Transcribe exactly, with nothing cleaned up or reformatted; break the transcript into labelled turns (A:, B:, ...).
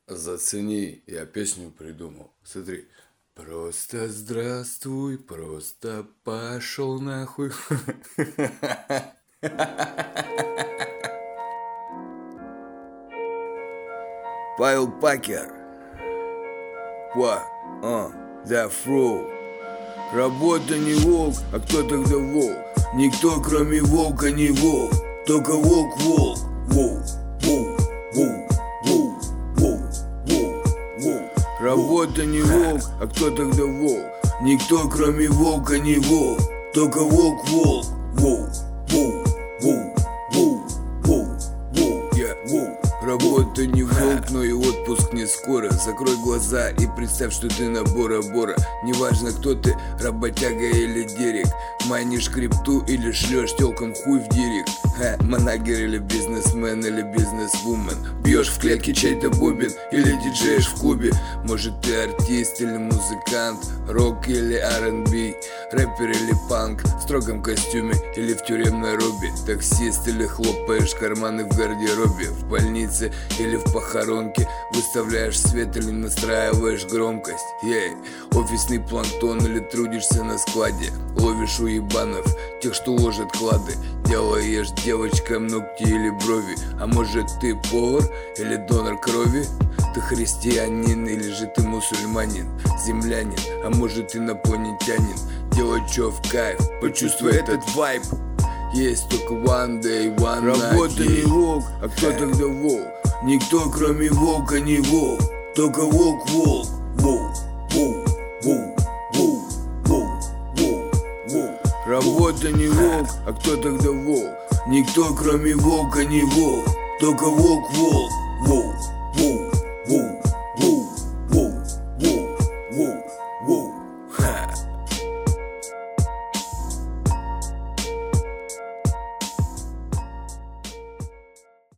A: Зацени, я песню придумал. Смотри. Просто здравствуй, просто пошел нахуй.
B: Павел Пакер. What? Uh, that flow. Работа не волк, а кто тогда волк? Никто кроме волка не волк. Только волк волк. Волк, волк, волк, волк, волк, волк, волк. Работа не волк, а кто тогда волк? Никто кроме волка не волк. Только волк волк. Волк, волк, волк, волк, волк, волк. Я волк. Работа не волк, но и отпуск не скоро. Закрой глаза и представь, что ты на Бора-Бора. Неважно, кто ты, работяга или дерек. Майнишь крипту или шлешь телкам хуй в директ. Ха, манагер или бизнесмен или бизнесвумен. Бьешь в клетке чей-то бубен или диджеешь в клубе. Может ты артист или музыкант, рок или ар энд би, рэпер или панк, в строгом костюме или в тюремной робе. Таксист или хлопаешь карманы в гардеробе. В больнице или в похоронке выставляешь свет или настраиваешь громкость. Ей, офисный планктон или трудишься на складе. Ловишь уебанов, тех, что ложат клады. Делаешь девочкам ногти или брови. А может ты повар или донор крови? Ты христианин или же ты мусульманин, землянин, а может инопланетянин. Делай чё в кайф, почувствуй этот вайб. Есть только one day, one night. Работа не волк, а кто тогда волк? Никто кроме волка не волк. Только волк волк. Волк, волк, волк, волк, волк, волк, волк. Работа не волк, а кто тогда волк? Никто кроме волка не волк. Только волк волк.